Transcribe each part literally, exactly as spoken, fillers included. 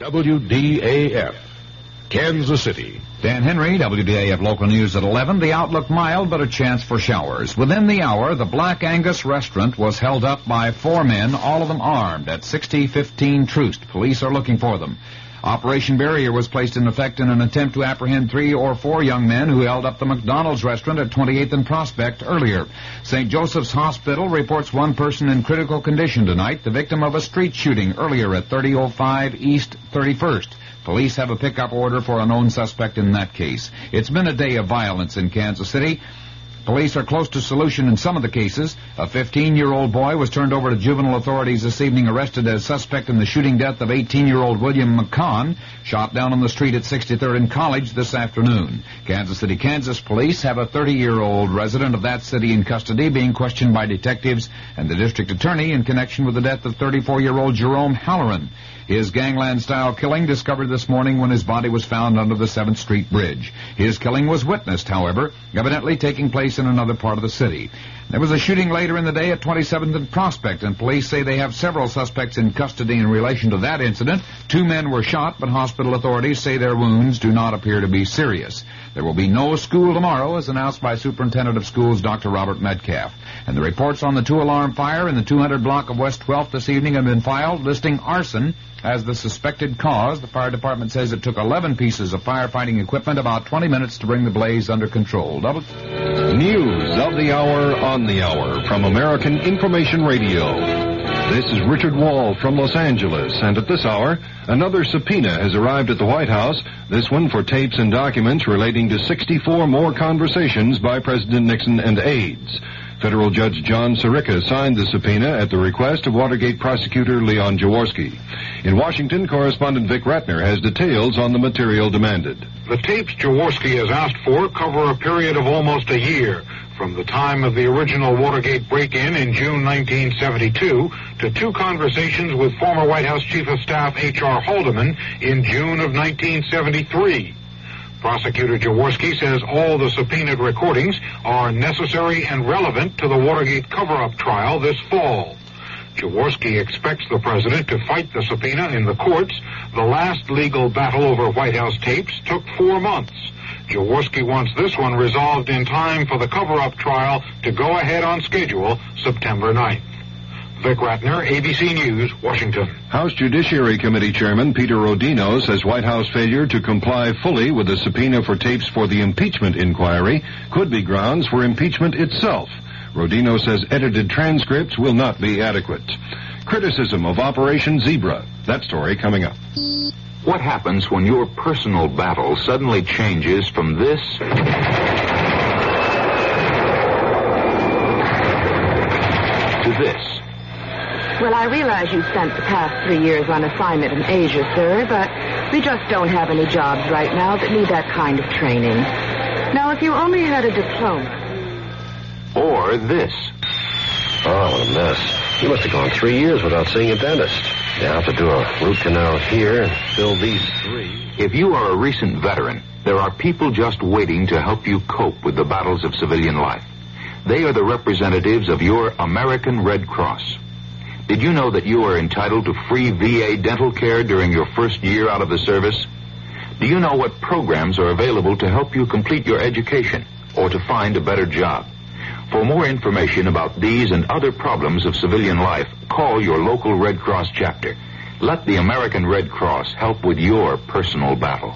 W D A F, Kansas City. Dan Henry, W D A F Local News at eleven. The outlook mild, but a chance for showers. Within the hour, the Black Angus restaurant was held up by four men, all of them armed, at sixty fifteen Troost. Police are looking for them. Operation Barrier was placed in effect in an attempt to apprehend three or four young men who held up the McDonald's restaurant at twenty-eighth and Prospect earlier. Saint Joseph's Hospital reports one person in critical condition tonight, the victim of a street shooting earlier at thirty oh five East thirty-first. Police have a pickup order for a known suspect in that case. It's been a day of violence in Kansas City. Police are close to solution in some of the cases. A fifteen-year-old boy was turned over to juvenile authorities this evening, arrested as suspect in the shooting death of eighteen-year-old William McCon, shot down on the street at sixty-third and College this afternoon. Kansas City, Kansas police have a thirty-year-old resident of that city in custody being questioned by detectives and the district attorney in connection with the death of thirty-four-year-old Jerome Halloran. His gangland-style killing discovered this morning when his body was found under the seventh Street Bridge. His killing was witnessed, however, evidently taking place in another part of the city. There was a shooting later in the day at twenty-seventh and Prospect, and police say they have several suspects in custody in relation to that incident. Two men were shot, but hospital authorities say their wounds do not appear to be serious. There will be no school tomorrow, as announced by Superintendent of Schools Doctor Robert Metcalf. And the reports on the two-alarm fire in the two hundred block of West twelfth this evening have been filed, listing arson as the suspected cause. The fire department says it took eleven pieces of firefighting equipment about twenty minutes to bring the blaze under control. Double... News of the hour on the hour from American Information Radio. This is Richard Wall from Los Angeles, and at this hour, another subpoena has arrived at the White House, this one for tapes and documents relating to sixty-four more conversations by President Nixon and aides. Federal Judge John Sirica signed the subpoena at the request of Watergate prosecutor Leon Jaworski. In Washington, correspondent Vic Ratner has details on the material demanded. The tapes Jaworski has asked for cover a period of almost a year, from the time of the original Watergate break-in in June nineteen seventy-two to two conversations with former White House Chief of Staff H R Haldeman in June of nineteen seventy-three. Prosecutor Jaworski says all the subpoenaed recordings are necessary and relevant to the Watergate cover-up trial this fall. Jaworski expects the president to fight the subpoena in the courts. The last legal battle over White House tapes took four months. Jaworski wants this one resolved in time for the cover-up trial to go ahead on schedule September ninth. Vic Ratner, A B C News, Washington. House Judiciary Committee Chairman Peter Rodino says White House failure to comply fully with the subpoena for tapes for the impeachment inquiry could be grounds for impeachment itself. Rodino says edited transcripts will not be adequate. Criticism of Operation Zebra. That story coming up. What happens when your personal battle suddenly changes from this to this? Well, I realize you spent the past three years on assignment in Asia, sir, but we just don't have any jobs right now that need that kind of training. Now, if you only had a diploma... Or this. Oh, what a mess. You must have gone three years without seeing a dentist. You have to do a root canal here and fill these three. If you are a recent veteran, there are people just waiting to help you cope with the battles of civilian life. They are the representatives of your American Red Cross. Did you know that you are entitled to free V A dental care during your first year out of the service? Do you know what programs are available to help you complete your education or to find a better job? For more information about these and other problems of civilian life, call your local Red Cross chapter. Let the American Red Cross help with your personal battle.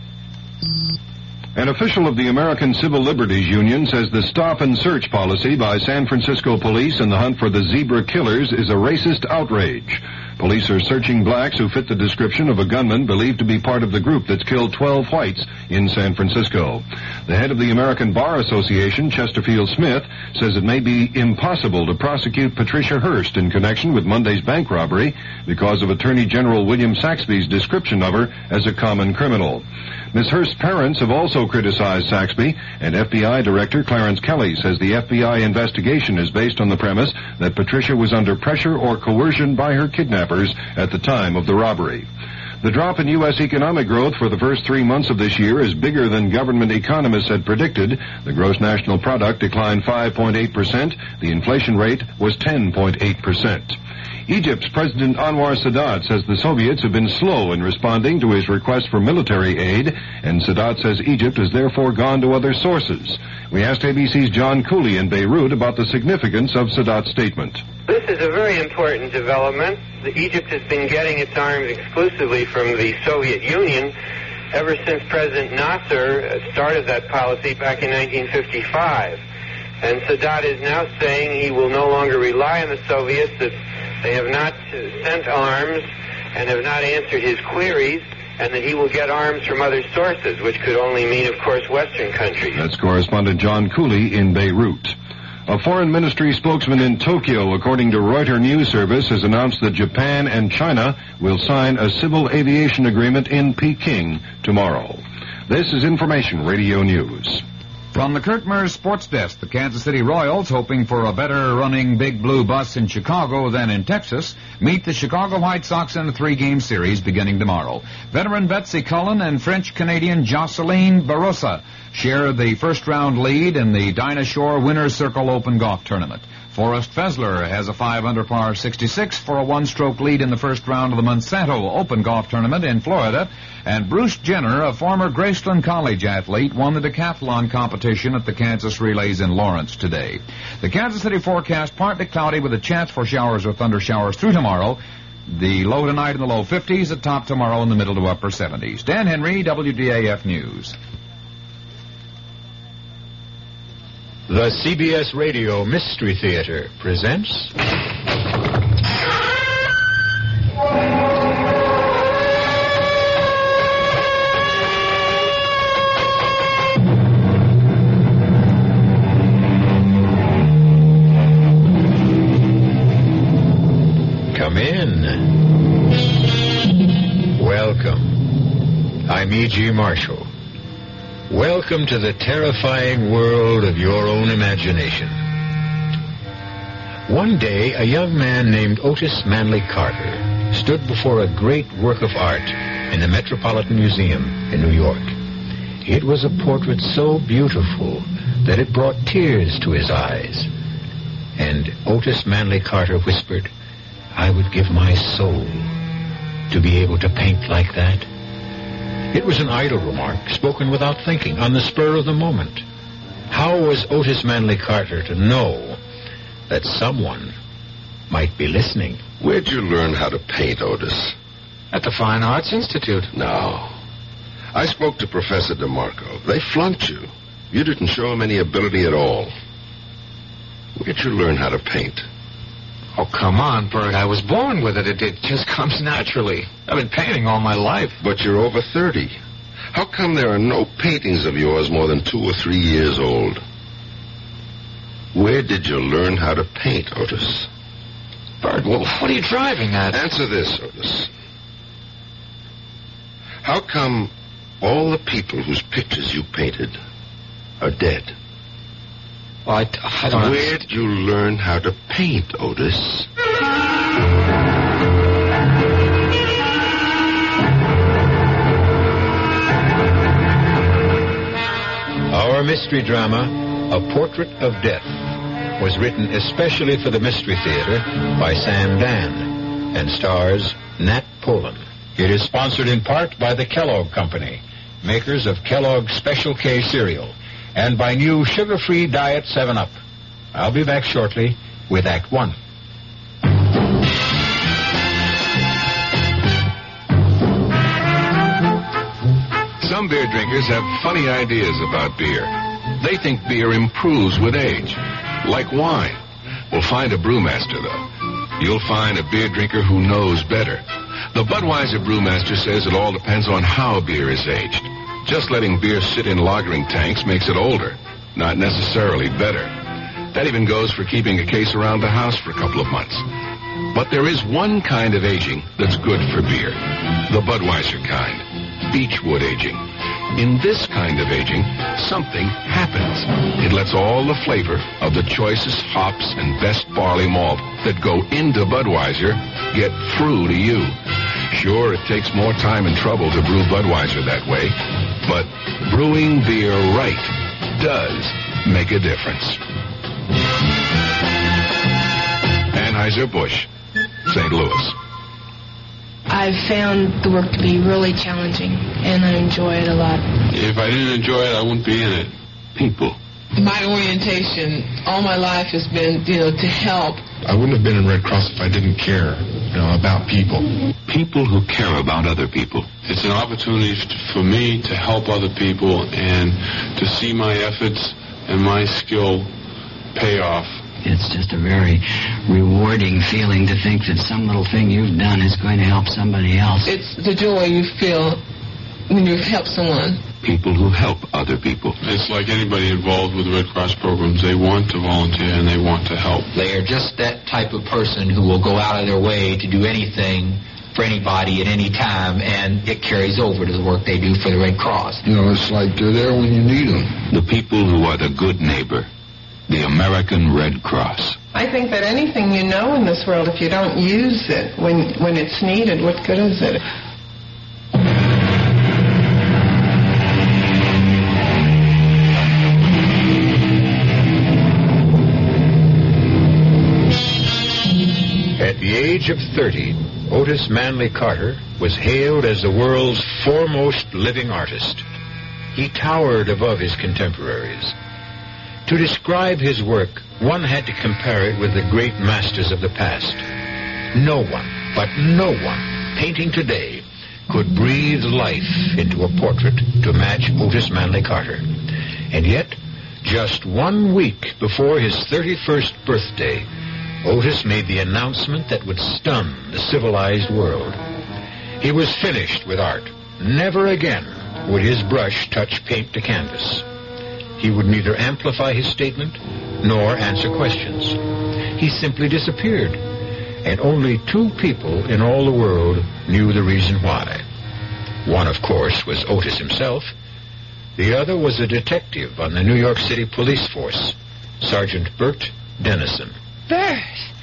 An official of the American Civil Liberties Union says the stop and search policy by San Francisco police in the hunt for the zebra killers is a racist outrage. Police are searching blacks who fit the description of a gunman believed to be part of the group that's killed twelve whites in San Francisco. The head of the American Bar Association, Chesterfield Smith, says it may be impossible to prosecute Patricia Hearst in connection with Monday's bank robbery because of Attorney General William Saxby's description of her as a common criminal. Miz Hearst's parents have also criticized Saxby, and F B I Director Clarence Kelly says the F B I investigation is based on the premise that Patricia was under pressure or coercion by her kidnappers at the time of the robbery. The drop in U S economic growth for the first three months of this year is bigger than government economists had predicted. The gross national product declined five point eight percent. The inflation rate was ten point eight percent. Egypt's President Anwar Sadat says the Soviets have been slow in responding to his request for military aid, and Sadat says Egypt has therefore gone to other sources. We asked A B C's John Cooley in Beirut about the significance of Sadat's statement. This is a very important development. The Egypt has been getting its arms exclusively from the Soviet Union ever since President Nasser started that policy back in nineteen fifty-five. And Sadat is now saying he will no longer rely on the Soviets, that they have not sent arms and have not answered his queries, and that he will get arms from other sources, which could only mean, of course, Western countries. That's correspondent John Cooley in Beirut. A foreign ministry spokesman in Tokyo, according to Reuters News Service, has announced that Japan and China will sign a civil aviation agreement in Peking tomorrow. This is Information Radio News. From the Kurt Mears Sports Desk, the Kansas City Royals, hoping for a better-running Big Blue bus in Chicago than in Texas, meet the Chicago White Sox in a three-game series beginning tomorrow. Veteran Betsy Cullen and French-Canadian Jocelyn Barossa share the first-round lead in the Dinah Shore Winner's Circle Open Golf Tournament. Forrest Fessler has a five under par sixty-six for a one-stroke lead in the first round of the Monsanto Open Golf Tournament in Florida, and Bruce Jenner, a former Graceland College athlete, won the decathlon competition at the Kansas Relays in Lawrence today. The Kansas City forecast partly cloudy with a chance for showers or thunder showers through tomorrow. The low tonight in the low fifties, the top tomorrow in the middle to upper seventies. Dan Henry, W D A F News. The C B S Radio Mystery Theater presents... Come in. Welcome. I'm E G. Marshall. Welcome to the terrifying world of your own imagination. One day, a young man named Otis Manley Carter stood before a great work of art in the Metropolitan Museum in New York. It was a portrait so beautiful that it brought tears to his eyes. And Otis Manley Carter whispered, "I would give my soul to be able to paint like that." It was an idle remark, spoken without thinking, on the spur of the moment. How was Otis Manley Carter to know that someone might be listening? Where'd you learn how to paint, Otis? At the Fine Arts Institute. No. I spoke to Professor DeMarco. They flunked you. You didn't show them any ability at all. Where'd you learn how to paint? Oh, come on, Bert. I was born with it. It, it just comes naturally. I've been painting all my life. But you're over thirty. How come there are no paintings of yours more than two or three years old? Where did you learn how to paint, Otis? Bert, well, what are you driving at? Answer this, Otis. How come all the people whose pictures you painted are dead? Well, I, I don't Where'd understand. you learn how to paint, Otis? Our mystery drama, A Portrait of Death, was written especially for the Mystery Theater by Sam Dan and stars Nat Polen. It is sponsored in part by the Kellogg Company, makers of Kellogg's Special K cereal, and by new sugar-free Diet seven up. I'll be back shortly with Act One. Some beer drinkers have funny ideas about beer. They think beer improves with age, like wine. Well, find a brewmaster, though. You'll find a beer drinker who knows better. The Budweiser brewmaster says it all depends on how beer is aged. Just letting beer sit in lagering tanks makes it older, not necessarily better. That even goes for keeping a case around the house for a couple of months. But there is one kind of aging that's good for beer. The Budweiser kind. Beechwood aging. In this kind of aging, something happens. It lets all the flavor of the choicest hops and best barley malt that go into Budweiser get through to you. Sure, it takes more time and trouble to brew Budweiser that way, but brewing beer right does make a difference. Anheuser-Busch. Saint Louis. I've found the work to be really challenging, and I enjoy it a lot. If I didn't enjoy it, I wouldn't be in it. People. My orientation all my life has been, you know, to help. I wouldn't have been in Red Cross if I didn't care, you know, about people. People who care about other people. It's an opportunity for me to help other people and to see my efforts and my skill pay off. It's just a very rewarding feeling to think that some little thing you've done is going to help somebody else. It's the joy you feel when you help someone. People who help other people. It's like anybody involved with the Red Cross programs. They want to volunteer and they want to help. They are just that type of person who will go out of their way to do anything for anybody at any time, and it carries over to the work they do for the Red Cross. You know, it's like they're there when you need them. The people who are the good neighbor. The American Red Cross. I think that anything you know in this world, if you don't use it when when it's needed, what good is it? At the age of thirty, Otis Manley Carter was hailed as the world's foremost living artist. He towered above his contemporaries. To describe his work, one had to compare it with the great masters of the past. No one, but no one, painting today could breathe life into a portrait to match Otis Manley Carter. And yet, just one week before his thirty-first birthday, Otis made the announcement that would stun the civilized world. He was finished with art. Never again would his brush touch paint to canvas. He would neither amplify his statement nor answer questions. He simply disappeared, and only two people in all the world knew the reason why. One, of course, was Otis himself. The other was a detective on the New York City police force, Sergeant Bert Dennison. Bert!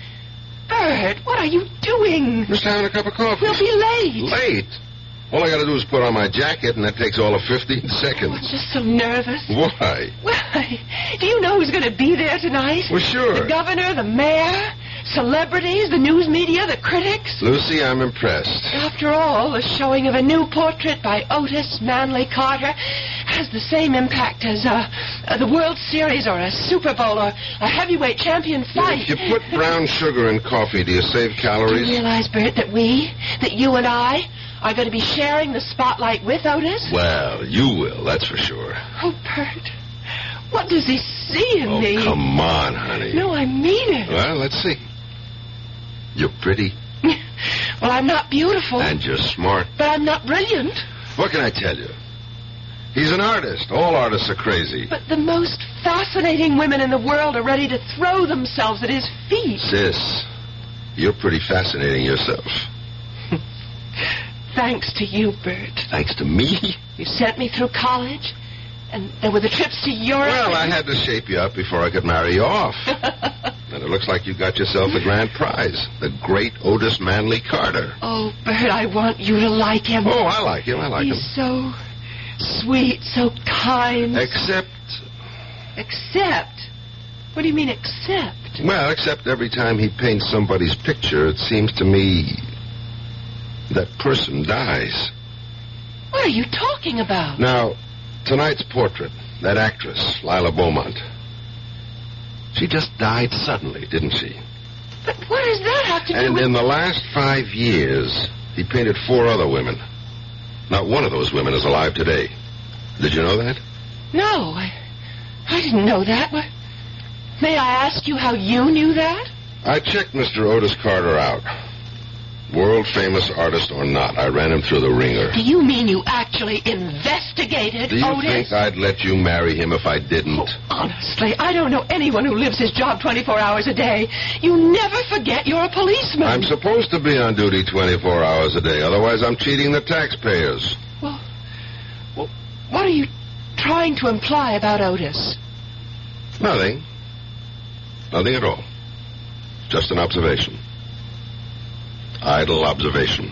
Bert, what are you doing? Just having a cup of coffee. We'll be late. Late? All I gotta do is put on my jacket, and that takes all of fifteen seconds. I'm just so nervous. Why? Why? Do you know who's going to be there tonight? Well, sure. The governor, the mayor, celebrities, the news media, the critics. Lucy, I'm impressed. After all, the showing of a new portrait by Otis Manley Carter has the same impact as uh, uh, the World Series or a Super Bowl or a heavyweight champion fight. If you put brown sugar in coffee, do you save calories? Do you realize, Bert, that we, that you and I, are going to be sharing the spotlight with Otis? Well, you will, that's for sure. Oh, Bert, what does he see in oh, me? Oh, come on, honey. No, I mean it. Well, let's see. You're pretty. Well, I'm not beautiful. And you're smart. But I'm not brilliant. What can I tell you? He's an artist. All artists are crazy. But the most fascinating women in the world are ready to throw themselves at his feet. Sis, you're pretty fascinating yourself. Thanks to you, Bert. Thanks to me? You sent me through college, and there were the trips to Europe. Well, I and... had to shape you up before I could marry you off. And it looks like you got yourself the grand prize, the great Otis Manley Carter. Oh, Bert, I want you to like him. Oh, I like him. I like He's him. He's so sweet, so kind. Except... Except? What do you mean, except? Well, except every time he paints somebody's picture, it seems to me... that person dies. What are you talking about? Now, tonight's portrait, that actress, Lila Beaumont. She just died suddenly, didn't she? But what does that have to do and with... And in the last five years, he painted four other women. Not one of those women is alive today. Did you know that? No, I, I didn't know that. But may I ask you how you knew that? I checked Mister Otis Carter out. World-famous artist or not, I ran him through the ringer. Do you mean you actually investigated Do you Otis? think I'd let you marry him if I didn't? Oh, honestly, I don't know anyone who lives his job twenty-four hours a day. You never forget you're a policeman. I'm supposed to be on duty twenty-four hours a day. Otherwise, I'm cheating the taxpayers. Well, well, what are you trying to imply about Otis? Nothing. Nothing at all. Just an observation. Idle observation.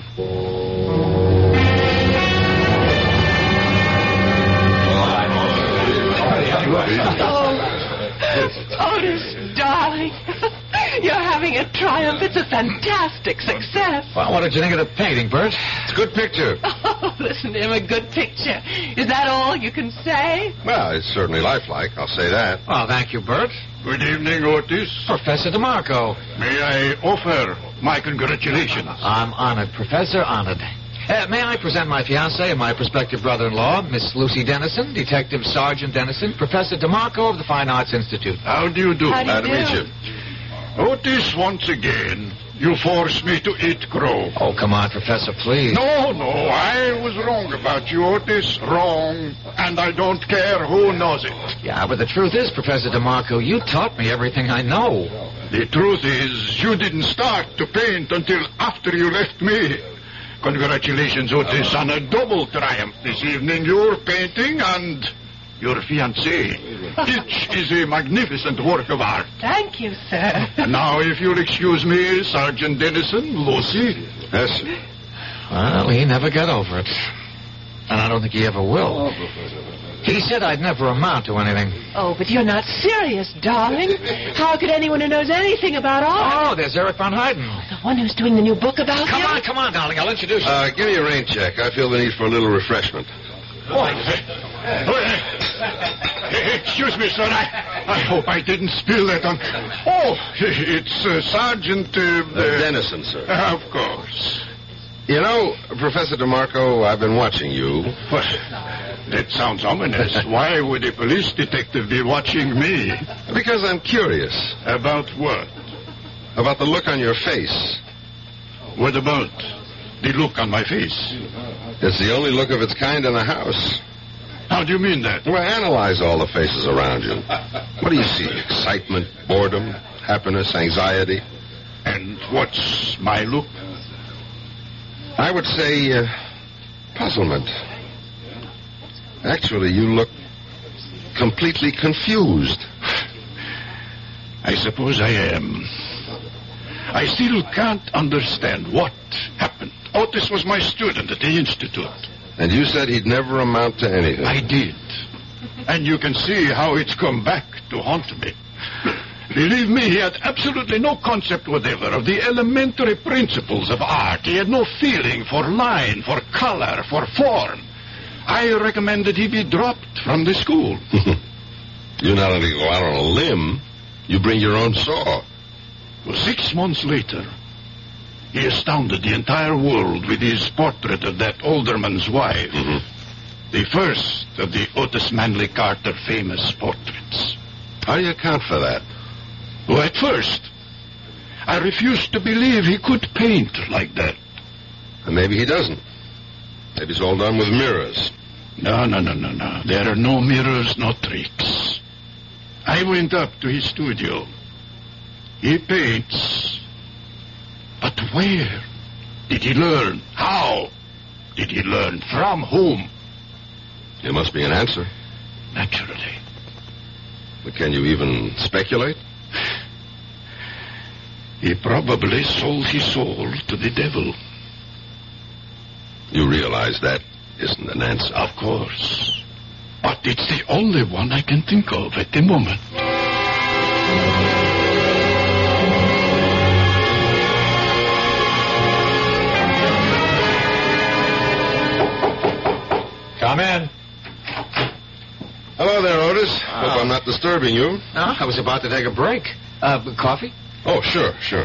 Oh, Otis, darling. You're having a triumph Imp. It's a fantastic success. Well, what did you think of the painting, Bert? It's a good picture. Oh, listen to him, a good picture. Is that all you can say? Well, it's certainly lifelike, I'll say that. Well, thank you, Bert. Good evening, Otis. Professor DeMarco. May I offer my congratulations? I'm honored, Professor, honored. Uh, may I present my fiancée and my prospective brother-in-law, Miss Lucy Dennison, Detective Sergeant Dennison, Professor DeMarco of the Fine Arts Institute. How do you do? How do you Glad to do? meet you. Otis, once again, you forced me to eat crow. Oh, come on, Professor, please. No, no, I was wrong about you, Otis. Wrong. And I don't care who knows it. Yeah, but the truth is, Professor DeMarco, you taught me everything I know. The truth is, you didn't start to paint until after you left me. Congratulations, Otis, on a double triumph this evening. Your painting and your fiancée. Each is a magnificent work of art. Thank you, sir. And now, if you'll excuse me, Sergeant Dennison, Lucy. Yes, sir. Well, he never got over it. And I don't think he ever will. He said I'd never amount to anything. Oh, but you're not serious, darling. How could anyone who knows anything about art? Oh, there's Eric Von Hayden. The one who's doing the new book about Come him? on, come on, darling. I'll introduce you. Uh, give me a rain check. I feel the need for a little refreshment. Oh, excuse me, sir. I, I hope I didn't spill that on... Oh, it's uh, Sergeant... Uh, Uh, Dennison, sir. Of course. You know, Professor DeMarco, I've been watching you. What? That sounds ominous. Why would a police detective be watching me? Because I'm curious. About what? About the look on your face. What about the look on my face? It's the only look of its kind in the house. How do you mean that? Well, analyze all the faces around you. What do you see? Excitement, boredom, happiness, anxiety? And what's my look? I would say uh, puzzlement. Actually, you look completely confused. I suppose I am. I still can't understand what happened. Otis was my student at the Institute. And you said he'd never amount to anything. I did. And you can see how it's come back to haunt me. Believe me, he had absolutely no concept whatever of the elementary principles of art. He had no feeling for line, for color, for form. I recommended he be dropped from the school. You not only go out on a limb, you bring your own saw. Well, six months later, he astounded the entire world with his portrait of that alderman's wife. Mm-hmm. The first of the Otis Manley Carter famous portraits. How do you account for that? Well, at first, I refused to believe he could paint like that. And maybe he doesn't. Maybe it's all done with mirrors. No, no, no, no, no. There are no mirrors, no tricks. I went up to his studio. He paints. But where did he learn? How did he learn? From whom? There must be an answer. Naturally. But can you even speculate? He probably sold his soul to the devil. You realize that isn't an answer. Of course. But it's the only one I can think of at the moment. Come in. Hello there, Otis. Uh, Hope I'm not disturbing you. No, I was about to take a break. Uh, coffee? Oh, sure, sure.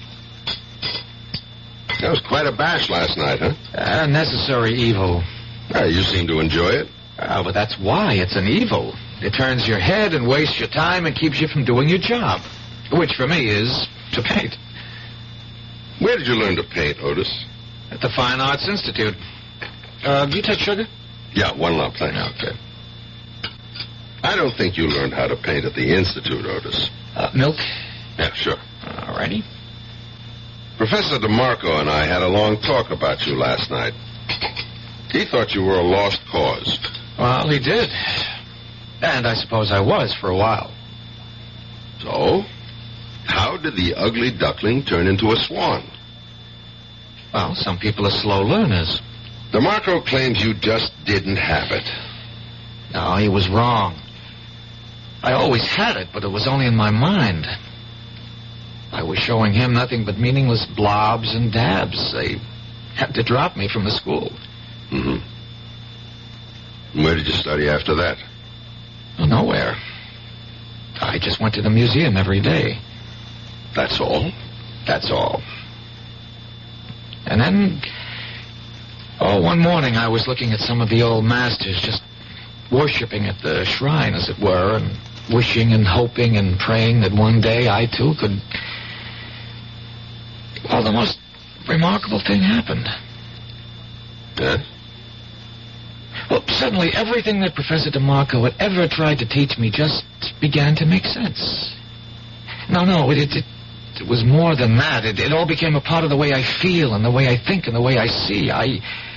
That was quite a bash last night, huh? A necessary evil. Yeah, you seem to enjoy it. Oh, but that's why it's an evil. It turns your head and wastes your time and keeps you from doing your job. Which, for me, is to paint. Where did you learn to paint, Otis? At the Fine Arts Institute. Uh, do you take sugar? Yeah, one lump, thanks. Okay. I don't think you learned how to paint at the Institute, Otis. Uh, milk? Yeah, sure. All righty. Professor DeMarco and I had a long talk about you last night. He thought you were a lost cause. Well, he did. And I suppose I was for a while. So, how did the ugly duckling turn into a swan? Well, some people are slow learners. DeMarco claims you just didn't have it. No, he was wrong. I always had it, but it was only in my mind. I was showing him nothing but meaningless blobs and dabs. They had to drop me from the school. Mm-hmm. Where did you study after that? Well, nowhere. I just went to the museum every day. That's all? That's all. And then, oh, one morning I was looking at some of the old masters, just worshipping at the shrine, as it were, and wishing and hoping and praying that one day I, too, could... Well, the most remarkable thing happened. Yes? Well, suddenly everything that Professor DeMarco had ever tried to teach me just began to make sense. No, no, it, it, it was more than that. It, it all became a part of the way I feel and the way I think and the way I see. I...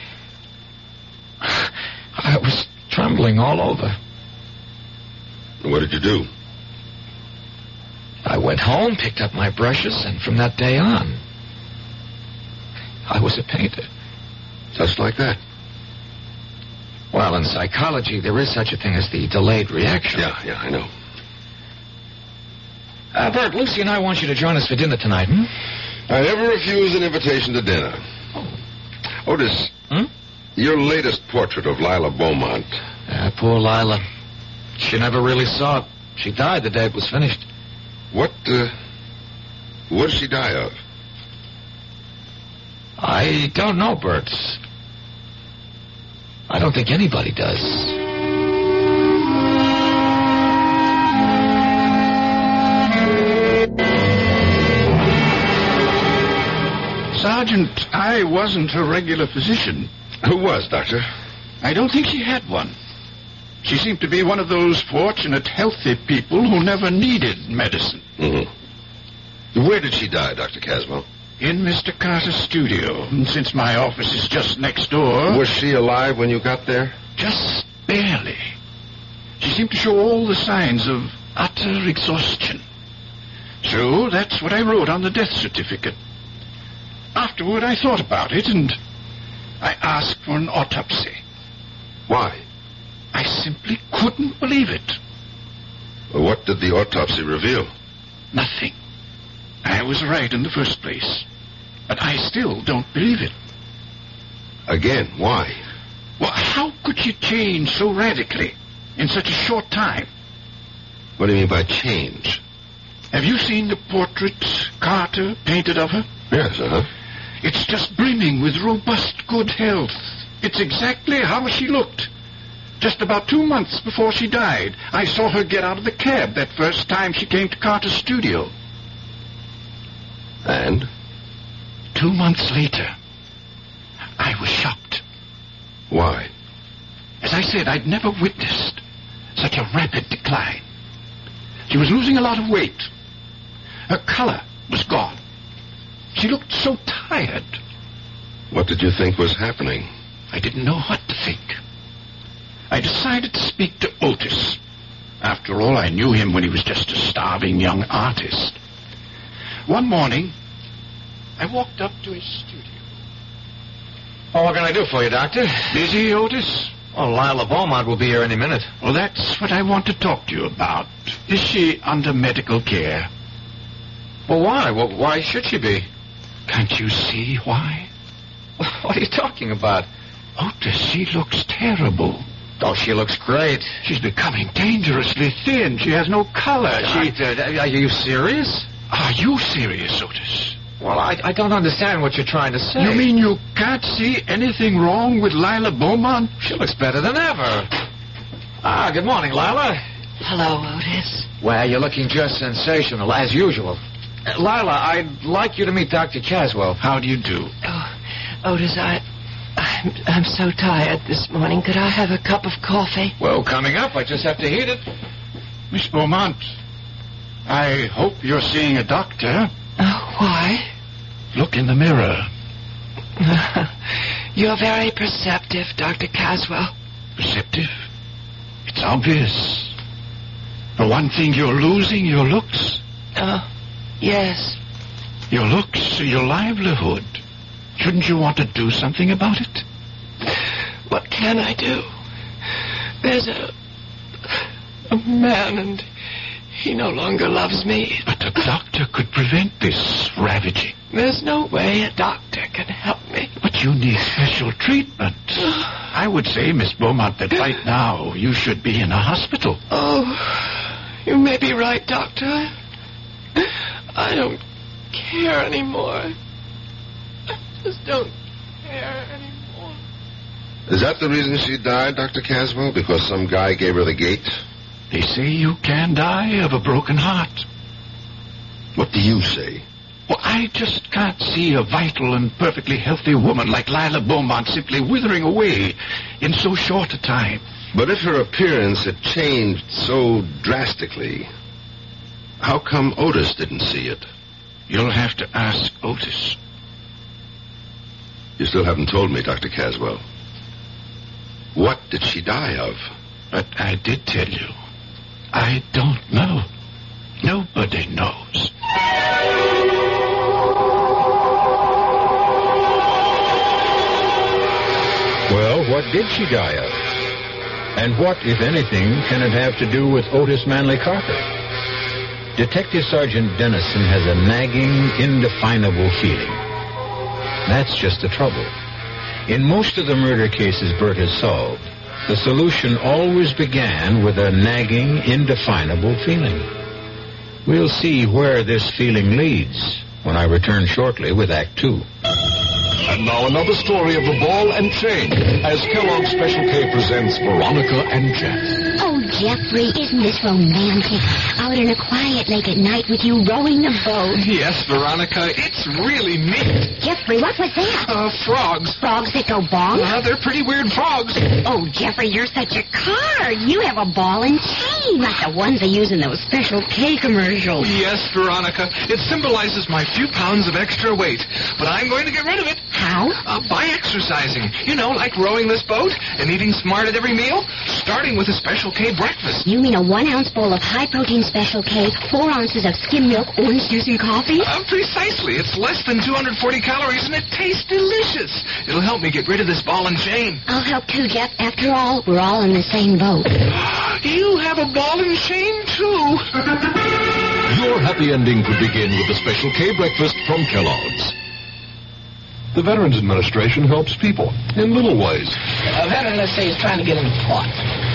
I was trembling all over. What did you do? I went home, picked up my brushes, and from that day on, I was a painter. Just like that? Well, in psychology, there is such a thing as the delayed reaction. Yeah, yeah, I know. Uh, Bert, Lucy and I want you to join us for dinner tonight, hmm? I never refuse an invitation to dinner. Oh. Otis, hmm? Your latest portrait of Lila Beaumont. Uh, poor Lila. She never really saw it. She died the day it was finished. What, uh... what did she die of? I don't know, Bert. I don't think anybody does. Sergeant, I wasn't her regular physician. Who was, Doctor? I don't think she had one. She seemed to be one of those fortunate, healthy people who never needed medicine. Mm-hmm. Where did she die, Doctor Caswell? In Mister Carter's studio. And since my office is just next door... Was she alive when you got there? Just barely. She seemed to show all the signs of utter exhaustion. So that's what I wrote on the death certificate. Afterward, I thought about it, and I asked for an autopsy. Why? I simply couldn't believe it. What did the autopsy reveal? Nothing. I was right in the first place. But I still don't believe it. Again, why? Well, how could she change so radically in such a short time? What do you mean by change? Have you seen the portrait Carter painted of her? Yes, uh-huh. It's just brimming with robust good health. It's exactly how she looked. Just about two months before she died, I saw her get out of the cab that first time she came to Carter's studio. And? Two months later, I was shocked. Why? As I said, I'd never witnessed such a rapid decline. She was losing a lot of weight. Her color was gone. She looked so tired. What did you think was happening? I didn't know what to think. I decided to speak to Otis. After all, I knew him when he was just a starving young artist. One morning, I walked up to his studio. Well, what can I do for you, Doctor? Busy, Otis? Oh, Lila Beaumont will be here any minute. Well, that's what I want to talk to you about. Is she under medical care? Well, why? Well, why should she be? Can't you see why? What are you talking about? Otis, she looks terrible. Oh, she looks great. She's becoming dangerously thin. She has no color. She... Doctor, are you serious? Are you serious, Otis? Well, I, I don't understand what you're trying to say. You mean you can't see anything wrong with Lila Beaumont? She looks better than ever. Ah, good morning, Lila. Hello, Otis. Well, you're looking just sensational, as usual. Uh, Lila, I'd like you to meet Doctor Caswell. How do you do? Oh, Otis, I... I'm, I'm so tired this morning. Could I have a cup of coffee? Well, coming up. I just have to heat it. Miss Beaumont, I hope you're seeing a doctor. Oh, why? Look in the mirror. You're very perceptive, Doctor Caswell. Perceptive? It's obvious. The one thing you're losing, your looks. Oh, yes. Your looks are your livelihood. Shouldn't you want to do something about it? What can I do? There's a... a man, and He no longer loves me. But a doctor could prevent this ravaging. There's no way a doctor can help me. But you need special treatment. I would say, Miss Beaumont, that right now you should be in a hospital. Oh, you may be right, Doctor. I don't care anymore. I just don't care anymore. Is that the reason she died, Doctor Caswell? Because some guy gave her the gate? They say you can die of a broken heart. What do you say? Well, I just can't see a vital and perfectly healthy woman like Lila Beaumont simply withering away in so short a time. But if her appearance had changed so drastically, how come Otis didn't see it? You'll have to ask Otis. You still haven't told me, Doctor Caswell. What did she die of? But I did tell you. I don't know. Nobody knows. Well, what did she die of? And what, if anything, can it have to do with Otis Manley Carter? Detective Sergeant Dennison has a nagging, indefinable feeling. That's just the trouble. In most of the murder cases Bert has solved, the solution always began with a nagging, indefinable feeling. We'll see where this feeling leads when I return shortly with Act Two. And now another story of the ball and chain as Kellogg's Special K presents Veronica and Jeff. Oh, Jeffrey, isn't this romantic? Out in a quiet lake at night with you rowing the boat. Yes, Veronica, it's really neat. Jeffrey, what was that? Uh, frogs. Frogs that go bong? Uh, they're pretty weird frogs. Oh, Jeffrey, you're such a card. You have a ball and chain, like the ones they use in those Special K commercials. Yes, Veronica, it symbolizes my few pounds of extra weight. But I'm going to get rid of it. How? Uh, by exercising. You know, like rowing this boat and eating smart at every meal, starting with a Special K breakfast. You mean a one-ounce bowl of high-protein Special K, four ounces of skim milk, orange juice, and coffee? Uh, precisely. It's less than two hundred forty calories, and it tastes delicious. It'll help me get rid of this ball and chain. I'll help too, Jeff. After all, we're all in the same boat. You have a ball and chain, too. Your happy ending could begin with the Special K breakfast from Kellogg's. The Veterans Administration helps people in little ways. A veteran, let's say, is trying to get into port.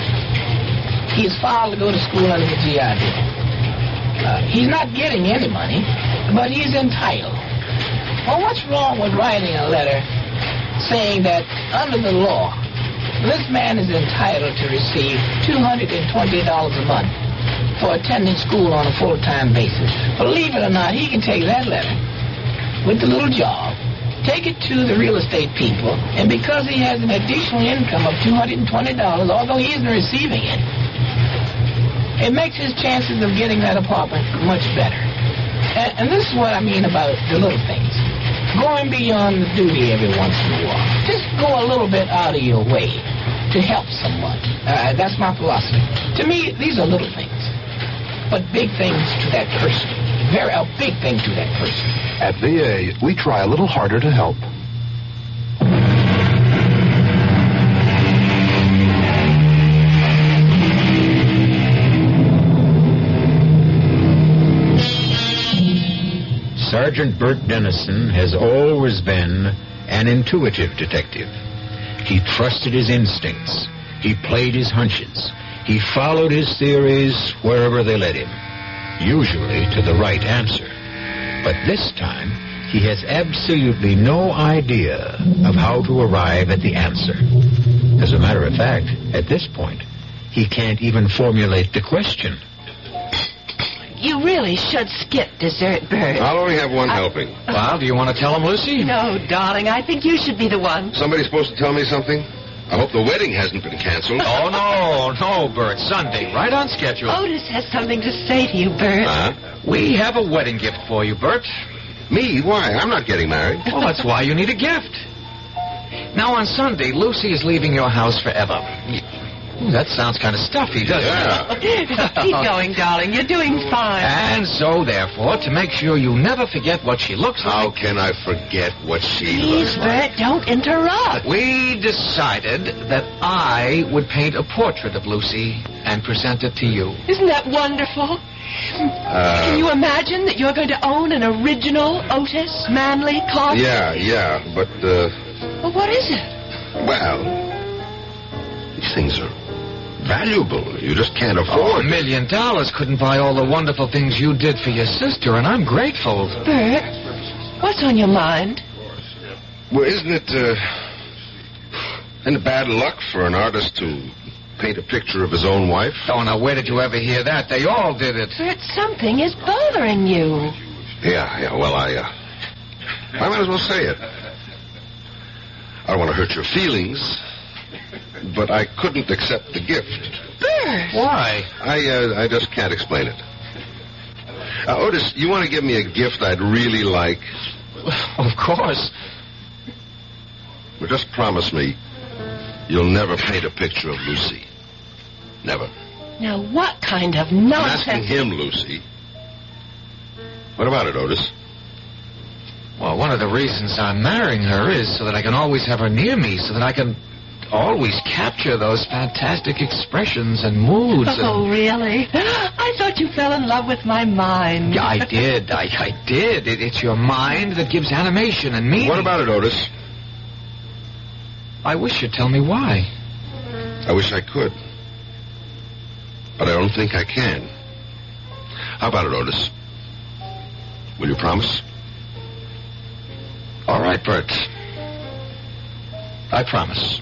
He's filed to go to school under the G I Bill. Uh, he's not getting any money, but he's entitled. Well, what's wrong with writing a letter saying that under the law, this man is entitled to receive two hundred twenty dollars a month for attending school on a full-time basis? Believe it or not, he can take that letter with the little job, take it to the real estate people, and because he has an additional income of two hundred twenty dollars, although he isn't receiving it, it makes his chances of getting that apartment much better. And, and this is what I mean about the little things. Going beyond the duty every once in a while. Just go a little bit out of your way to help someone. Uh, that's my philosophy. To me, these are little things, but big things to that person. Very, a big thing to that person. At V A, we try a little harder to help. Sergeant Bert Dennison has always been an intuitive detective. He trusted his instincts. He played his hunches. He followed his theories wherever they led him, usually to the right answer. But this time, he has absolutely no idea of how to arrive at the answer. As a matter of fact, at this point, he can't even formulate the question. You really should skip dessert, Bert. I'll only have one I... helping. Well, do you want to tell him, Lucy? No, darling, I think you should be the one. Somebody's supposed to tell me something? I hope the wedding hasn't been canceled. Oh, no, no, Bert. Sunday, right on schedule. Otis has something to say to you, Bert. Uh-huh. We have a wedding gift for you, Bert. Me? Why? I'm not getting married. Well, that's why you need a gift. Now, on Sunday, Lucy is leaving your house forever. Ooh, that sounds kind of stuffy, doesn't yeah. it? Keep going, darling. You're doing fine. And so, therefore, to make sure you never forget what she looks like... How can I forget what she Please, looks like? Bert, don't interrupt. We decided that I would paint a portrait of Lucy and present it to you. Isn't that wonderful? Uh, Can you imagine that you're going to own an original Otis Manley Carter? Yeah, yeah, but, uh... Well, what is it? Well, these things are valuable. You just can't afford Oh, a million dollars couldn't buy all the wonderful things you did for your sister, and I'm grateful. Bert, what's on your mind? Well, isn't it, uh... isn't it bad luck for an artist to paint a picture of his own wife? Oh, now, where did you ever hear that? They all did it. Bert, something is bothering you. Yeah, yeah, well, I, uh... I might as well say it. I don't want to hurt your feelings, but I couldn't accept the gift. Bert! Why? I, uh, I just can't explain it. Uh, Otis, you want to give me a gift I'd really like? Of course. Well, just promise me you'll never paint a picture of Lucy. Never. Now, what kind of I'm nonsense... asking him, Lucy. What about it, Otis? Well, one of the reasons I'm marrying her is so that I can always have her near me, so that I can always capture those fantastic expressions and moods. And... Oh, really? I thought you fell in love with my mind. Yeah, I did. I, I did. It, it's your mind that gives animation and meaning. What about it, Otis? I wish you'd tell me why. I wish I could. But I don't think I can. How about it, Otis? Will you promise? All right, Bert. I promise.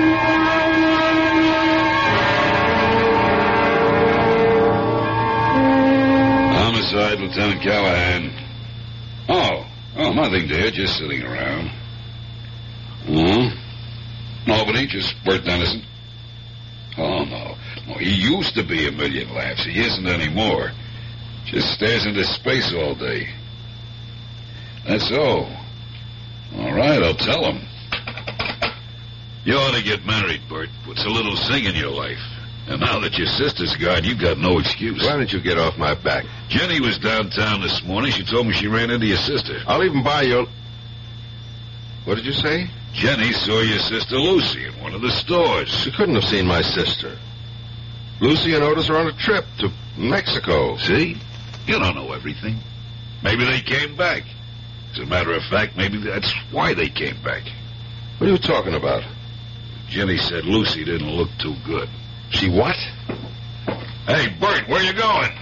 Homicide, Lieutenant Callahan. Oh, oh, nothing, dear. Just sitting around. Hmm? Nobody, just Bert Dennison. Oh, no. No, he used to be a million laughs. He isn't anymore. Just stares into space all day. That's so. All right, I'll tell him. You ought to get married, Bert. Puts a little sing in your life. And now that your sister's gone, you've got no excuse. Why don't you get off my back? Jenny was downtown this morning. She told me she ran into your sister. I'll even buy you... What did you say? Jenny saw your sister Lucy in one of the stores. She couldn't have seen my sister. Lucy and Otis are on a trip to Mexico. See? You don't know everything. Maybe they came back. As a matter of fact, maybe that's why they came back. What are you talking about? Jenny said Lucy didn't look too good. She what? Hey, Bert, where you going?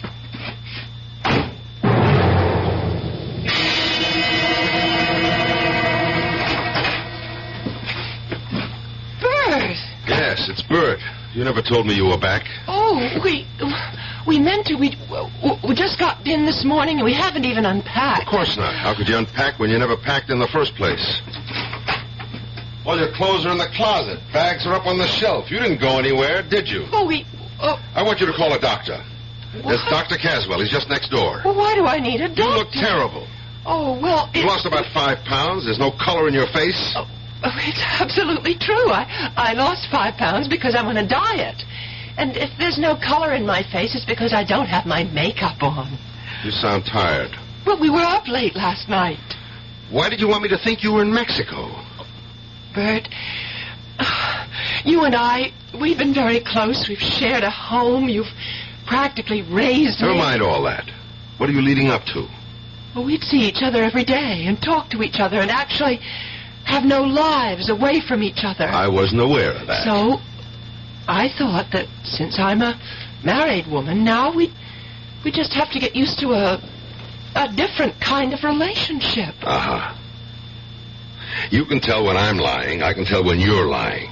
Bert! Yes, it's Bert. You never told me you were back. Oh, we... We meant to. We, we just got in this morning and we haven't even unpacked. Of course not. How could you unpack when you never packed in the first place? Well, your clothes are in the closet. Bags are up on the shelf. You didn't go anywhere, did you? Oh, we... Oh. I want you to call a doctor. What? There's Doctor Caswell. He's just next door. Well, why do I need a doctor? You look terrible. Oh, well... You lost about five pounds. There's no color in your face. Oh, oh, it's absolutely true. I, I lost five pounds because I'm on a diet. And if there's no color in my face, it's because I don't have my makeup on. You sound tired. Well, we were up late last night. Why did you want me to think you were in Mexico? Bert, you and I, we've been very close. We've shared a home. You've practically raised Never me. mind all that. What are you leading up to? Well, we'd see each other every day and talk to each other and actually have no lives away from each other. I wasn't aware of that. So... I thought that since I'm a married woman, now we we just have to get used to a a different kind of relationship. Uh-huh. You can tell when I'm lying. I can tell when you're lying.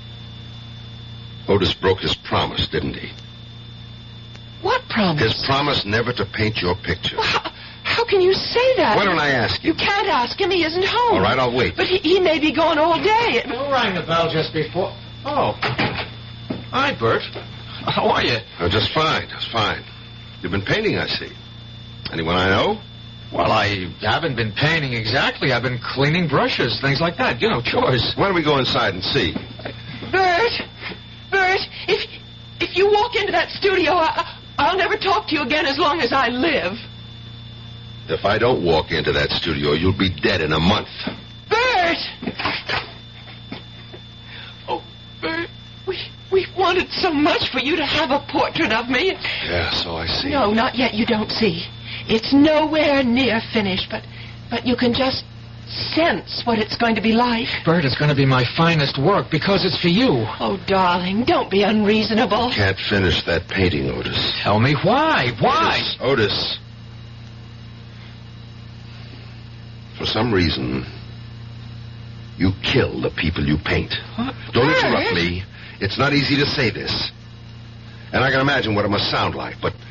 Otis broke his promise, didn't he? What promise? His promise never to paint your picture. Well, how, how can you say that? Why don't I ask you? You can't ask him. He isn't home. All right, I'll wait. But he, he may be gone all day. Who rang the bell just before? Oh. Hi, Bert. How are you? Oh, just fine, just fine. You've been painting, I see. Anyone I know? Well, I haven't been painting exactly. I've been cleaning brushes, things like that. You know, chores. Why don't we go inside and see? Bert! Bert, if if you walk into that studio, I, I'll never talk to you again as long as I live. If I don't walk into that studio, you'll be dead in a month. Bert! Oh, Bert, we... We want wanted so much for you to have a portrait of me. Yeah, so I see. No, not yet. You don't see. It's nowhere near finished, but but you can just sense what it's going to be like. Bert, it's going to be my finest work because it's for you. Oh, darling, don't be unreasonable. Can't finish that painting, Otis. Tell me why. Why? Otis, Otis. For some reason, you kill the people you paint. What? Don't Bert? interrupt me. It's not easy to say this. And I can imagine what it must sound like, but...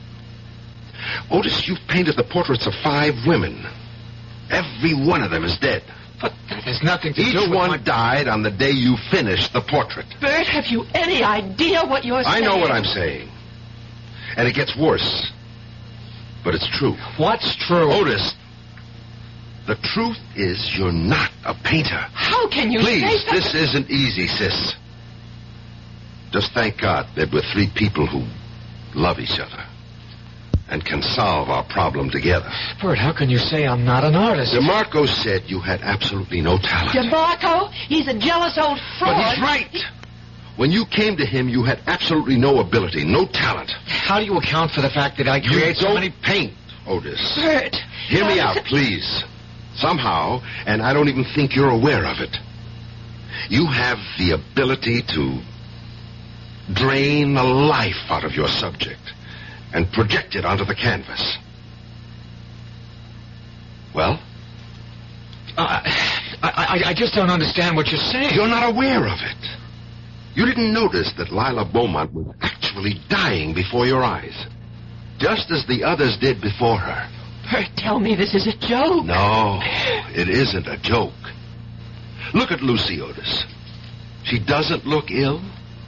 Otis, you've painted the portraits of five women. Every one of them is dead. But that has nothing to Each do with one my... died on the day you finished the portrait. Bert, have you any idea what you're I saying? know what I'm saying. And it gets worse. But it's true. What's true? Otis, the truth is you're not a painter. How can you Please, say that? this isn't easy, sis. Just thank God that we're three people who love each other and can solve our problem together. Bert, how can you say I'm not an artist? DeMarco said you had absolutely no talent. DeMarco? He's a jealous old fraud. But he's right. When you came to him, you had absolutely no ability, no talent. How do you account for the fact that I create You so don't many... paint, Otis. Bert. Hear me Otis. out, please. Somehow, and I don't even think you're aware of it, you have the ability to drain the life out of your subject and project it onto the canvas. Well? Uh, I, I, I just don't understand what you're saying. You're not aware of it. You didn't notice that Lila Beaumont was actually dying before your eyes, just as the others did before her. Bert, tell me this is a joke. No, it isn't a joke. Look at Lucy, Otis. She doesn't look ill.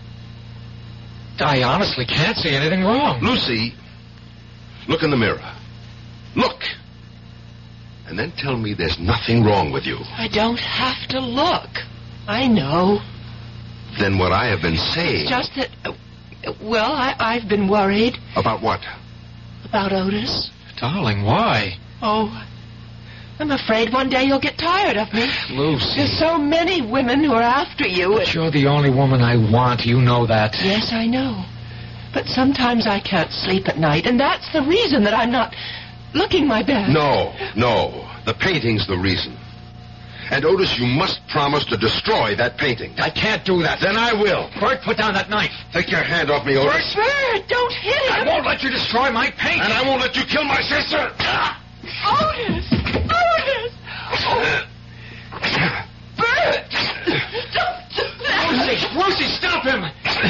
I honestly can't see anything wrong. Lucy, look in the mirror. Look. And then tell me there's nothing wrong with you. I don't have to look. I know. Then what I have been saying... It's just that... Uh, well, I, I've been worried. About what? About Otis. Darling, why? Oh, I'm afraid one day you'll get tired of me. Lucy. There's so many women who are after you. But you're the only woman I want. You know that. Yes, I know. But sometimes I can't sleep at night, and that's the reason that I'm not looking my best. No, no. The painting's the reason. And, Otis, you must promise to destroy that painting. I can't do that. Then I will. Bert, put down that knife. Take your hand off me, Otis. Bert, don't hit him. I won't let you destroy my painting. And I won't let you kill my sister. Otis! Otis! Oh. Bert! Don't do that! Lucy! Lucy, stop him!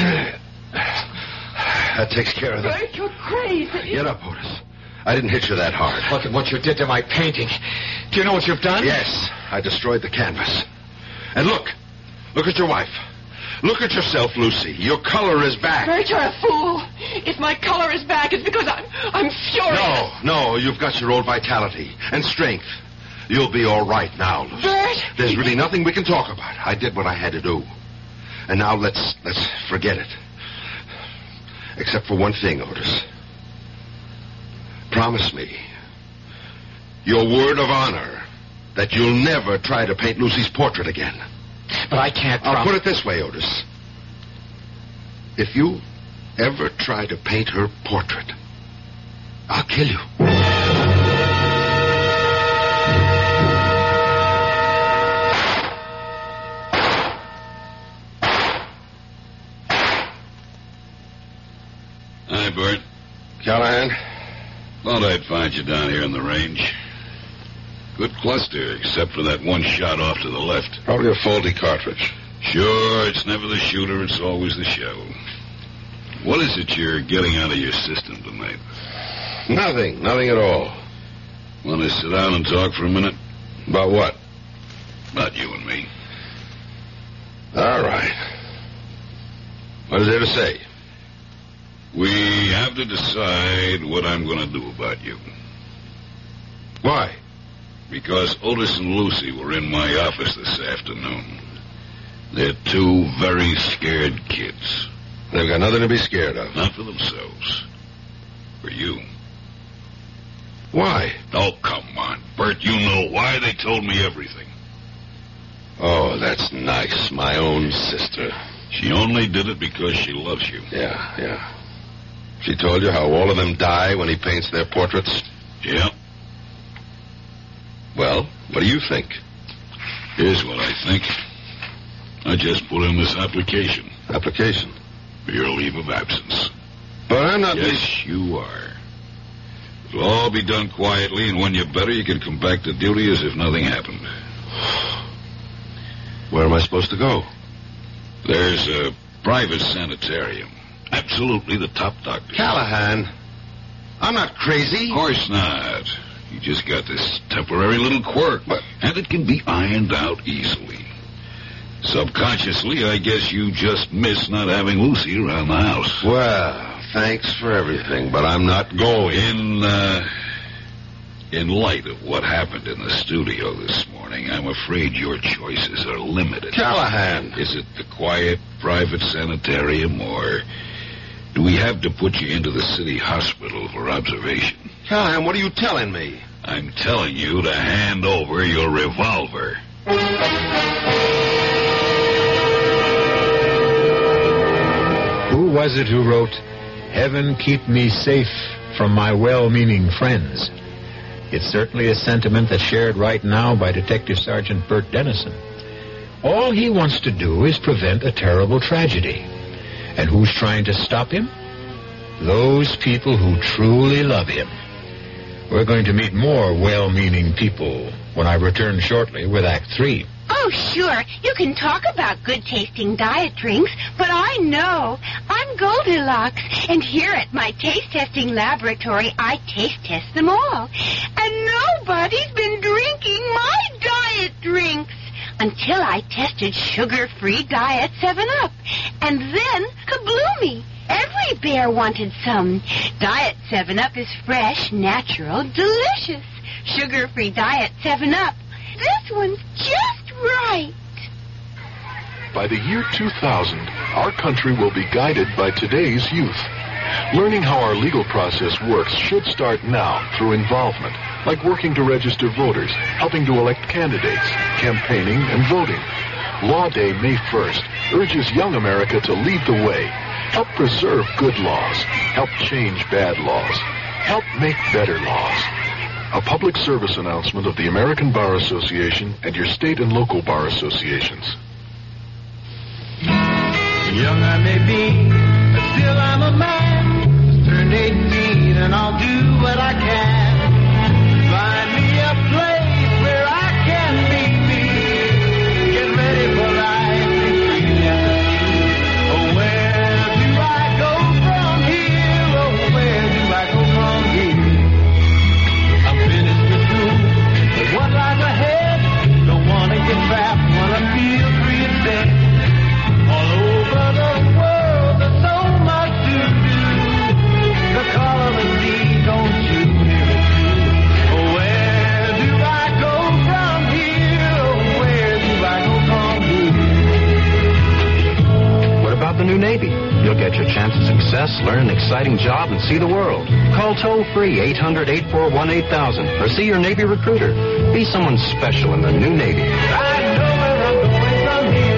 That takes care of it. Bert, you're crazy. Get up, Otis. I didn't hit you that hard. Look at what you did to my painting. Do you know what you've done? Yes, I destroyed the canvas. And look. Look at your wife. Look at yourself, Lucy. Your color is back. Bert, you're a fool. If my color is back, it's because I'm, I'm furious. No, no, you've got your old vitality and strength. You'll be all right now, Lucy. Bert! There's really nothing we can talk about. I did what I had to do. And now let's, let's forget it. Except for one thing, Otis. Promise me your word of honor that you'll never try to paint Lucy's portrait again. But I can't I'll promise. put it this way, Otis. If you ever try to paint her portrait, I'll kill you. Hi, Bert. Callahan? Thought I'd find you down here in the range. Good cluster, except for that one shot off to the left. Probably a faulty cartridge. Sure, it's never the shooter, it's always the shell. What is it you're getting out of your system tonight? Nothing. Nothing at all. Want to sit down and talk for a minute? About what? About you and me. All right. What is there to say? We have to decide what I'm going to do about you. Why? Because Otis and Lucy were in my office this afternoon. They're two very scared kids. They've got nothing to be scared of. Not for themselves. For you. Why? Oh, come on, Bert. You know why. They told me everything. Oh, that's nice. My own sister. She She only did it because she loves you. Yeah, yeah. She told you how all of them die when he paints their portraits? Yeah. Well, what do you think? Here's what I think. I just put in this application. Application? For your leave of absence. But I'm not... Yes, you are. It'll all be done quietly, and when you're better, you can come back to duty as if nothing happened. Where am I supposed to go? There's a private sanitarium. Absolutely the top doctor. Callahan, I'm not crazy. Of course not. You just got this temporary little quirk, but and it can be ironed out easily. Subconsciously, I guess you just miss not having Lucy around the house. Well, thanks for everything, but I'm not going. In, uh, in light of what happened in the studio this morning, I'm afraid your choices are limited. Callahan! Is it the quiet, private sanitarium, or do we have to put you into the city hospital for observation? Callahan, what are you telling me? I'm telling you to hand over your revolver. Who was it who wrote, "Heaven keep me safe from my well-meaning friends"? It's certainly a sentiment that's shared right now by Detective Sergeant Bert Dennison. All he wants to do is prevent a terrible tragedy. And who's trying to stop him? Those people who truly love him. We're going to meet more well-meaning people when I return shortly with Act Three. Oh, sure. You can talk about good-tasting diet drinks, but I know. I'm Goldilocks, and here at my taste-testing laboratory, I taste-test them all. And nobody's been drinking my diet drinks until I tested sugar-free Diet seven up. And then, kabloomy! Every bear wanted some. Diet seven up is fresh, natural, delicious. Sugar-free Diet seven up. This one's just right. By the year two thousand, our country will be guided by today's youth. Learning how our legal process works should start now through involvement, like working to register voters, helping to elect candidates, campaigning, and voting. Law Day, May first, urges young America to lead the way. Help preserve good laws. Help change bad laws. Help make better laws. A public service announcement of the American Bar Association and your state and local bar associations. Young I may be, but still I'm a man. Turned eighteen and I'll do what I can. Find me a place where I can be me. Get ready for life and free at the sea. Oh, where do I go from here? Oh, where do I go from here? I'm finished with school, but what lies ahead? Don't wanna get trapped, wanna feel free and dead. All over the world, there's so much to do. The call of the sea, don't you hear it too? Oh, where do I go from here? Oh, where do I go from here? What about the new Navy? You'll get your chance at success, learn an exciting job, and see the world. Call toll-free eight hundred, eight four one, eight thousand or see your Navy recruiter. Be someone special in the new Navy. I know where I'm going from here.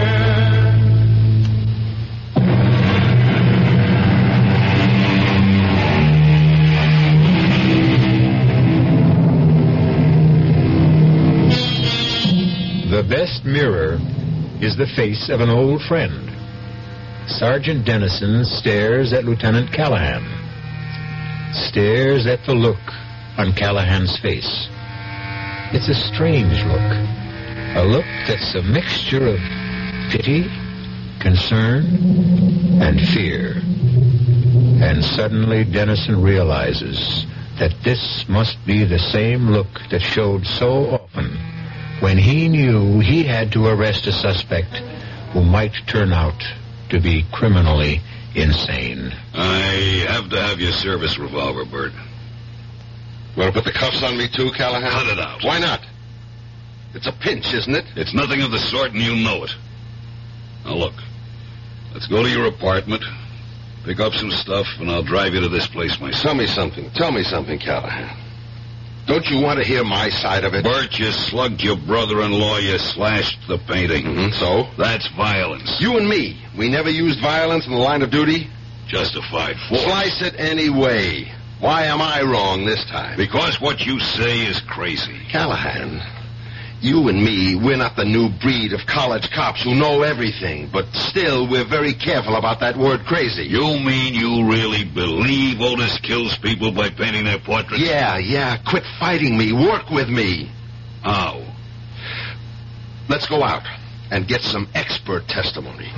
The best mirror is the face of an old friend. Sergeant Dennison stares at Lieutenant Callahan. Stares at the look on Callahan's face. It's a strange look. A look that's a mixture of pity, concern, and fear. And suddenly Dennison realizes that this must be the same look that showed so often when he knew he had to arrest a suspect who might turn out to be criminally insane. I have to have your service revolver, Bert. Want to put the cuffs on me too, Callahan? Cut it out. Why not? It's a pinch, isn't it? It's nothing of the sort, and you know it. Now, look. Let's go to your apartment, pick up some stuff, and I'll drive you to this place myself. Tell me something. Tell me something, Callahan. Don't you want to hear my side of it? Bert, you slugged your brother-in-law, you slashed the painting. Mm-hmm. So? That's violence. You and me, we never used violence in the line of duty? Justified force. Slice it any way. Why am I wrong this time? Because what you say is crazy. Callahan, you and me, we're not the new breed of college cops who know everything, but still we're very careful about that word crazy. You mean you really believe Otis kills people by painting their portraits? Yeah, yeah. Quit fighting me. Work with me. How? Let's go out and get some expert testimony.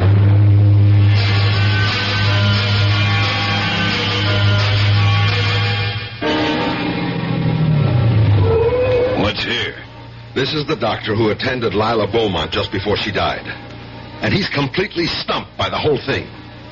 What's here? This is the doctor who attended Lila Beaumont just before she died. And he's completely stumped by the whole thing.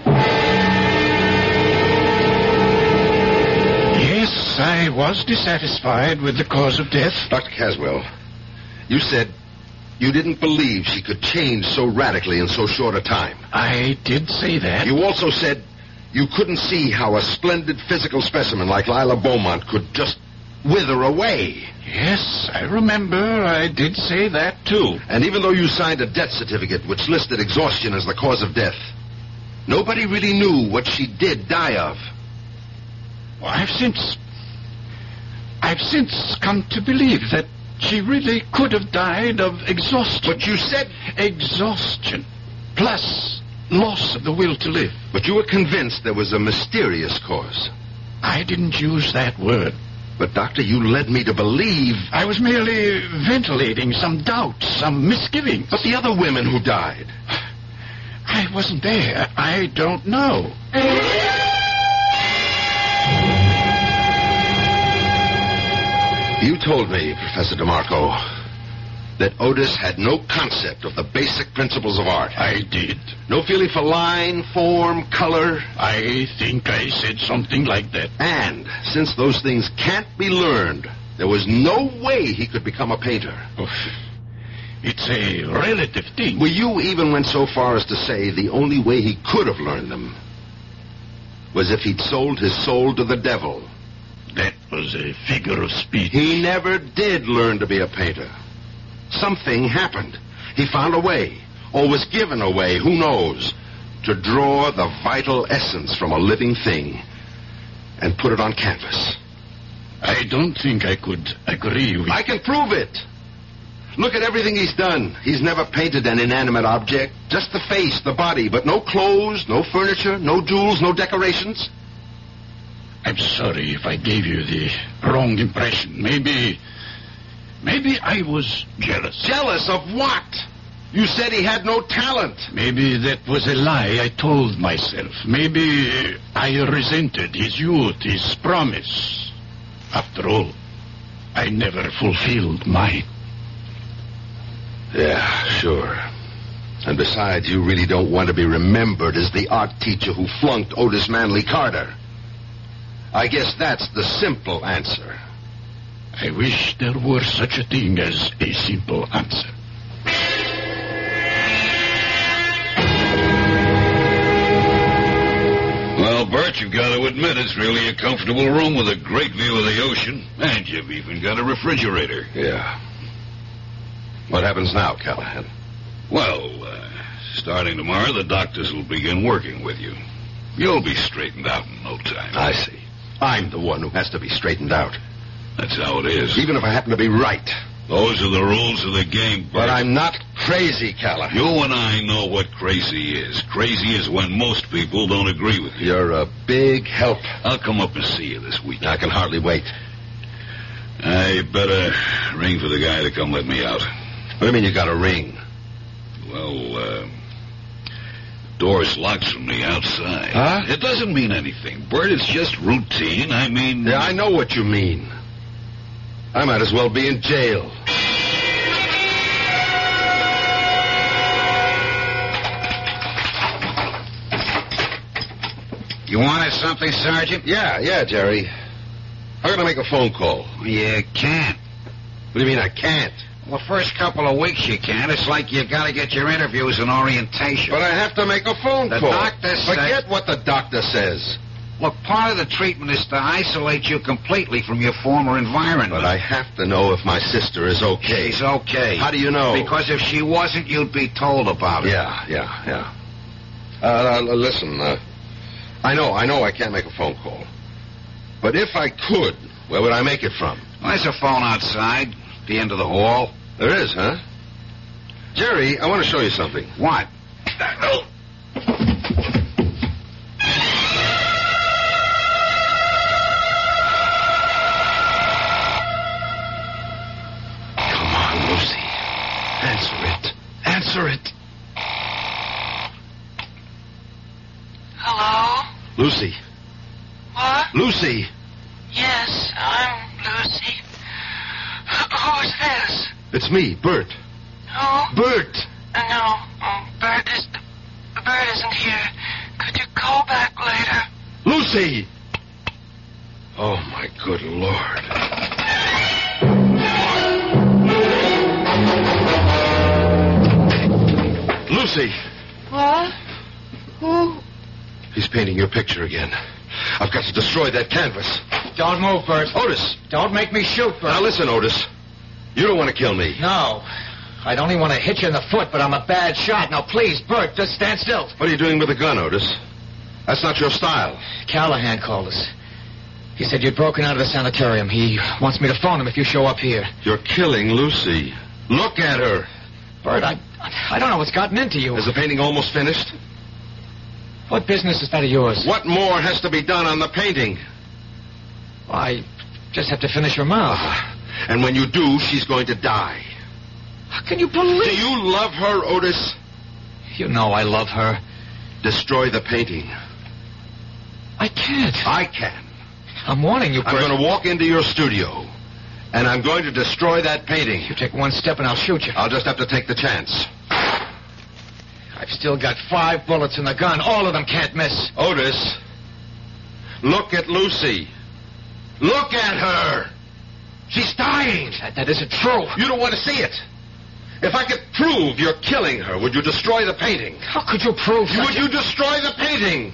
Yes, I was dissatisfied with the cause of death. Doctor Caswell, you said you didn't believe she could change so radically in so short a time. I did say that. You also said you couldn't see how a splendid physical specimen like Lila Beaumont could just wither away. Yes, I remember I did say that, too. And even though you signed a death certificate which listed exhaustion as the cause of death, nobody really knew what she did die of. Well, I've since... I've since come to believe that she really could have died of exhaustion. But you said... Exhaustion. Plus loss of the will to live. But you were convinced there was a mysterious cause. I didn't use that word. But, Doctor, you led me to believe... I was merely ventilating some doubts, some misgivings. But the other women who died... I wasn't there. I don't know. You told me, Professor DeMarco, that Otis had no concept of the basic principles of art. I did. No feeling for line, form, color. I think I said something like that. And since those things can't be learned, there was no way he could become a painter. Oh, it's a relative thing. Well, you even went so far as to say the only way he could have learned them was if he'd sold his soul to the devil. That was a figure of speech. He never did learn to be a painter. Something happened. He found a way, or was given a way, who knows, to draw the vital essence from a living thing and put it on canvas. I don't think I could agree with... I can prove it. Look at everything he's done. He's never painted an inanimate object, just the face, the body, but no clothes, no furniture, no jewels, no decorations. I'm sorry if I gave you the wrong impression. Maybe... Maybe I was jealous. Jealous of what? You said he had no talent. Maybe that was a lie I told myself. Maybe I resented his youth, his promise. After all, I never fulfilled mine. Yeah, sure. And besides, you really don't want to be remembered as the art teacher who flunked Otis Manley Carter. I guess that's the simple answer. I wish there were such a thing as a simple answer. Well, Bert, you've got to admit it's really a comfortable room with a great view of the ocean. And you've even got a refrigerator. Yeah. What happens now, Callahan? Well, uh, starting tomorrow, the doctors will begin working with you. You'll be straightened out in no time. I see. I'm the one who has to be straightened out. That's how it is. Even if I happen to be right. Those are the rules of the game, Bert. But I'm not crazy, Callahan. You and I know what crazy is. Crazy is when most people don't agree with you. You're a big help. I'll come up and see you this week. I can hardly wait. I better ring for the guy to come let me out. What do you mean you got a ring? Well, uh... door's locked from the outside. Huh? It doesn't mean anything, Bert. It's just routine. I mean... Yeah, I know what you mean. I might as well be in jail. You wanted something, Sergeant? Yeah, yeah, Jerry. How can I make a phone call? You can't. What do you mean I can't? Well, the first couple of weeks you can. It's like you've got to get your interviews and orientation. But I have to make a phone the call. The doctor says... Forget what the doctor says. Look, part of the treatment is to isolate you completely from your former environment. But I have to know if my sister is okay. She's okay. How do you know? Because if she wasn't, you'd be told about it. Yeah, yeah, yeah. Uh, listen, uh, I know, I know I can't make a phone call. But if I could, where would I make it from? Well, there's a phone outside, at the end of the hall. There is, huh? Jerry, I want to show you something. What? Answer it. Answer it. Hello? Lucy. What? Lucy. Yes, I'm Lucy. Who's this? It's me, Bert. Who? Bert. Uh, no, oh, Bert is... Bert isn't here. Could you call back later? Lucy! Oh, my good Lord. Lucy! What? Who? He's painting your picture again. I've got to destroy that canvas. Don't move, Bert. Otis! Don't make me shoot, Bert. Now listen, Otis. You don't want to kill me. No. I'd only want to hit you in the foot, but I'm a bad shot. Now, please, Bert, just stand still. What are you doing with a gun, Otis? That's not your style. Callahan called us. He said you'd broken out of the sanitarium. He wants me to phone him if you show up here. You're killing Lucy. Look at her. Bert, I, I don't know what's gotten into you. Is the painting almost finished? What business is that of yours? What more has to be done on the painting? Well, I just have to finish her mouth. Uh, and when you do, she's going to die. How can you believe... Do you love her, Otis? You know I love her. Destroy the painting. I can't. I can. I'm warning you, Bert. I'm going to walk into your studio, and I'm going to destroy that painting. You take one step and I'll shoot you. I'll just have to take the chance. I've still got five bullets in the gun. All of them can't miss. Otis, look at Lucy. Look at her. She's dying. That, that isn't true. You don't want to see it. If I could prove you're killing her, would you destroy the painting? How could you prove Would such you a... destroy the painting?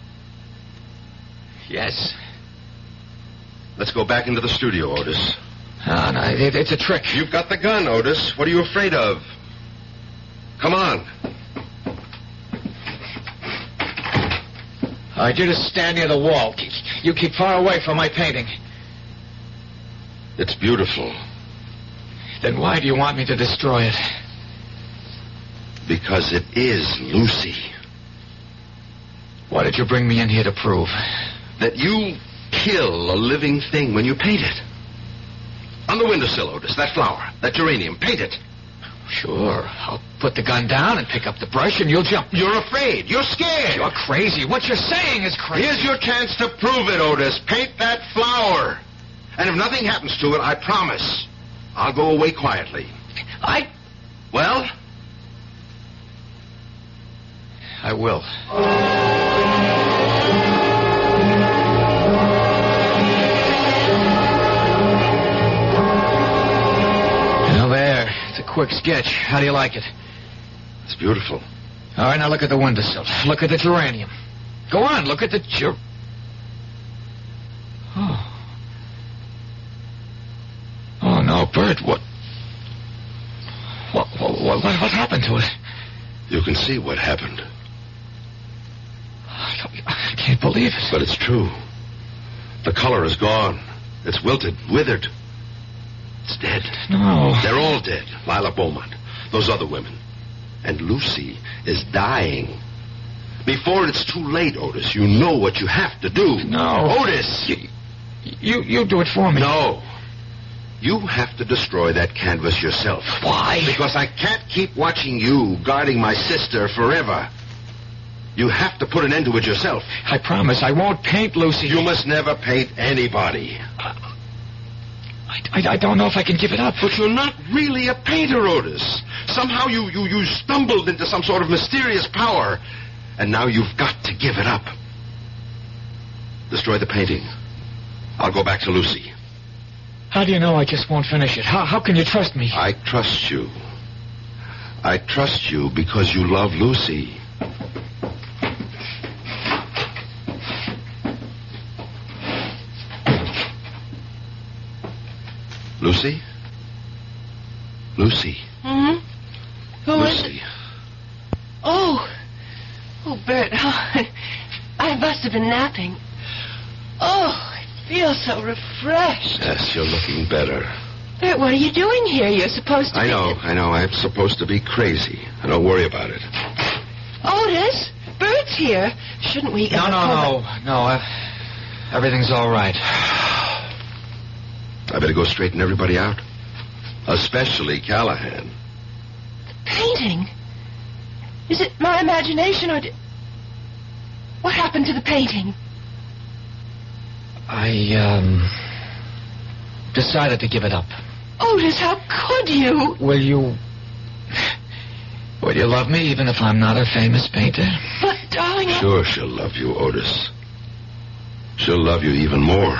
Yes. Let's go back into the studio, Otis. Oh, no, it, it's a trick. You've got the gun, Otis. What are you afraid of? Come on. All right, you just stand near the wall. You keep far away from my painting. It's beautiful. Then why do you want me to destroy it? Because it is Lucy. What did you bring me in here to prove? That you kill a living thing when you paint it. On the windowsill, Otis, that flower, that geranium, paint it. Sure. I'll put the gun down and pick up the brush and you'll jump. You're afraid. You're scared. You're crazy. What you're saying is crazy. Here's your chance to prove it, Otis. Paint that flower. And if nothing happens to it, I promise, I'll go away quietly. I... Well? I will. Now there. It's a quick sketch. How do you like it? It's beautiful. All right, now look at the windowsill. Look at the geranium. Go on, look at the ger... Oh. Oh, no, Bert, what... What, what, what, what happened to it? You can see what happened. I, don't, I can't believe it. But it's true. The color is gone. It's wilted, withered. It's dead. No. They're all dead. Lila Beaumont, those other women. And Lucy is dying. Before it's too late, Otis, you know what you have to do. No. Otis! You, you, you do it for me. No. You have to destroy that canvas yourself. Why? Because I can't keep watching you guarding my sister forever. You have to put an end to it yourself. I promise I won't paint Lucy. You must never paint anybody. Uh, I, I, I don't know if I can give it up. But you're not really a painter, Otis. Somehow you, you, you stumbled into some sort of mysterious power. And now you've got to give it up. Destroy the painting. I'll go back to Lucy. How do you know I just won't finish it? How, how can you trust me? I trust you. I trust you because you love Lucy. Lucy? Lucy. Hmm? Who is Lucy. it? Oh. Oh, Bert. Oh, I must have been napping. Oh, I feel so refreshed. Yes, you're looking better. Bert, what are you doing here? You're supposed to I be... know, I know. I'm supposed to be crazy. Don't worry about it. Otis, Bert's here. Shouldn't we... No, uh, no, call no, no. Uh, everything's all right. I better go straighten everybody out. Especially Callahan. the painting? Is it my imagination or... Did... What happened to the painting? I, um... decided to give it up. Otis, how could you? Will you... Will you love me even if I'm not a famous painter? But, darling... I- Sure she'll love you, Otis. She'll love you even more.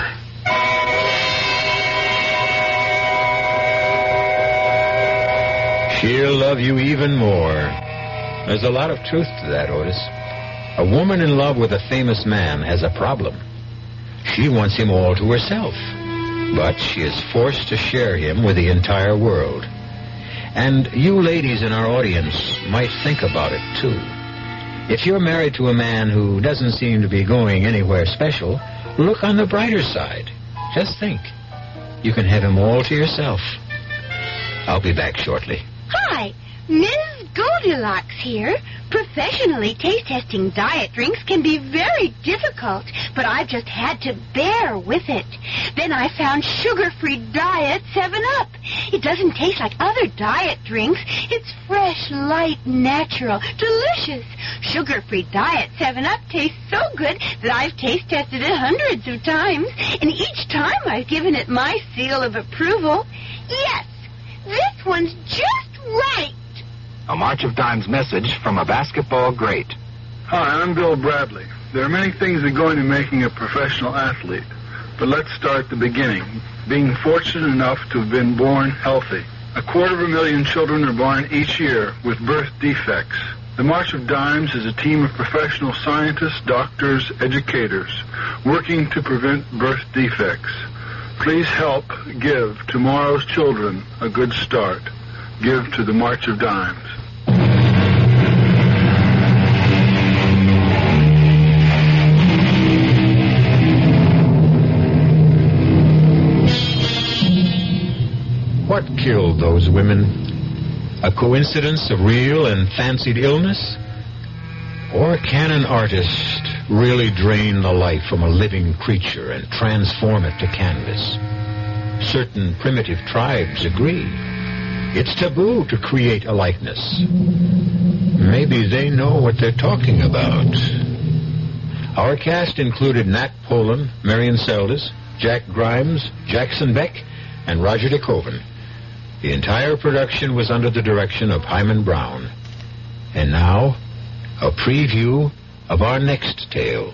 She'll love you even more. There's a lot of truth to that, Otis. A woman in love with a famous man has a problem. She wants him all to herself, but she is forced to share him with the entire world. And you ladies in our audience might think about it, too. If you're married to a man who doesn't seem to be going anywhere special, look on the brighter side. Just think. You can have him all to yourself. I'll be back shortly. Hi, Missus Goldilocks here. Professionally taste-testing diet drinks can be very difficult, but I've just had to bear with it. Then I found sugar-free Diet seven up. It doesn't taste like other diet drinks. It's fresh, light, natural, delicious. Sugar-free Diet seven up tastes so good that I've taste-tested it hundreds of times, and each time I've given it my seal of approval. Yes, this one's just right. A March of Dimes message from a basketball great. Hi, I'm Bill Bradley. There are many things that go into making a professional athlete, but let's start at the beginning. Being fortunate enough to have been born healthy. A quarter of a million children are born each year with birth defects. The March of Dimes is a team of professional scientists, doctors, educators, working to prevent birth defects. Please help give tomorrow's children a good start. Give to the March of Dimes. What killed those women? A coincidence of real and fancied illness? Or can an artist really drain the life from a living creature and transform it to canvas? Certain primitive tribes agree. It's taboo to create a likeness. Maybe they know what they're talking about. Our cast included Nat Polen, Marion Seldes, Jack Grimes, Jackson Beck, and Roger DeKoven. The entire production was under the direction of Hyman Brown. And now, a preview of our next tale.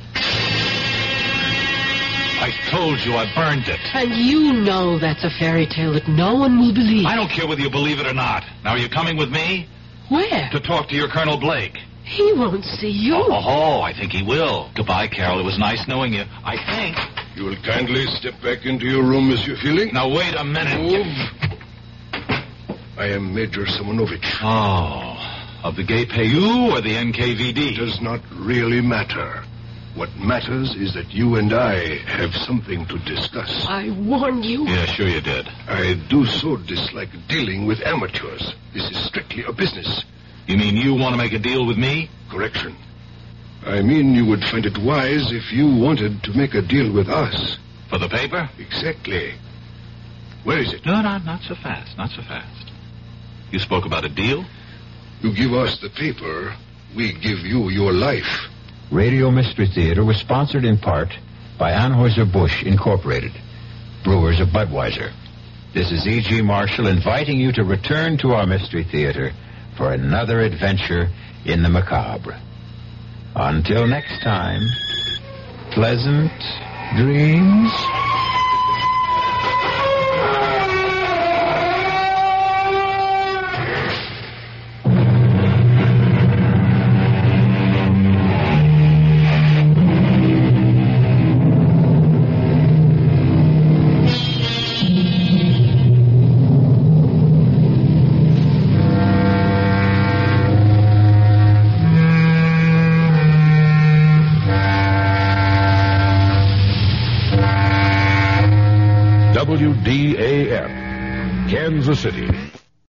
I told you I burned it. And you know that's a fairy tale that no one will believe. I don't care whether you believe it or not. Now, are you coming with me? Where? To talk to your Colonel Blake. He won't see you. Oh, oh, oh, I think he will. Goodbye, Carol. It was nice knowing you. I think. You will kindly step back into your room, Monsieur Feeling. Now, wait a minute. Move. I am Major Simonovich. Oh, of the Gay Payou or the N K V D? It does not really matter. What matters is that you and I have something to discuss. I warned you. Yeah, sure you did. I do so dislike dealing with amateurs. This is strictly a business. You mean you want to make a deal with me? Correction. I mean you would find it wise if you wanted to make a deal with us. For the paper? Exactly. Where is it? No, no, not so fast, not so fast. You spoke about a deal? You give us the paper, we give you your life. Radio Mystery Theater was sponsored in part by Anheuser-Busch Incorporated, brewers of Budweiser. This is E G. Marshall inviting you to return to our Mystery Theater for another adventure in the macabre. Until next time, pleasant dreams. W D A F, Kansas City.